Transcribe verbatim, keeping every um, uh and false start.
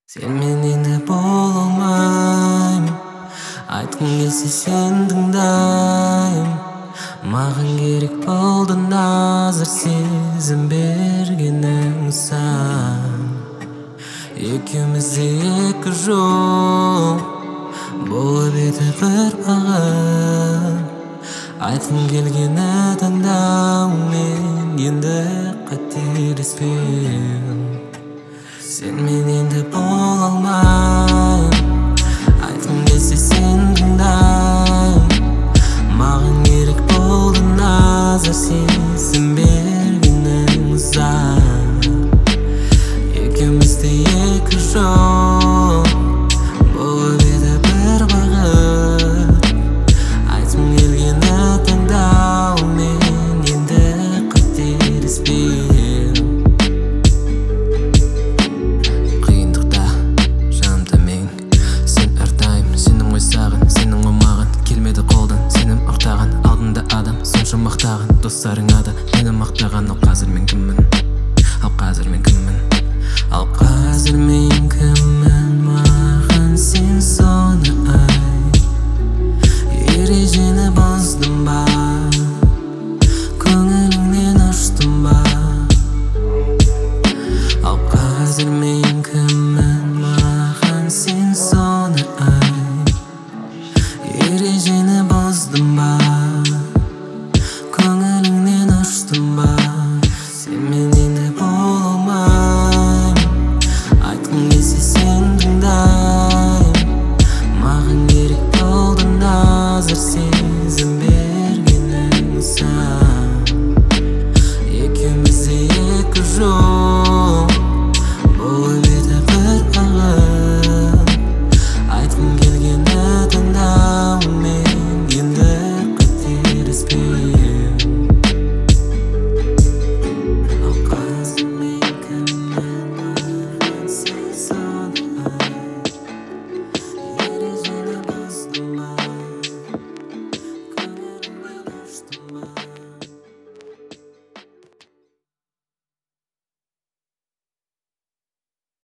Sen menен de bola almayм, айткың келсе сен тыңдайм. Маған керек болдың азыр сезім бергенің сан. Екеумізде екі жол болып еді бір бағыт. Айтқым келгені таңдау, мен енді қателеспеу. Sen menен de бола алмайм, айтқым келсе сен тыңдайм. Маған керек болдың азыр сезім бергенің зат. Екеумізде екі жол болып еді бір бағыт. Айтқым келгені таңдау, мен енді қателеспеу. Сенің мақтаған достарыңа да мені мақтаған.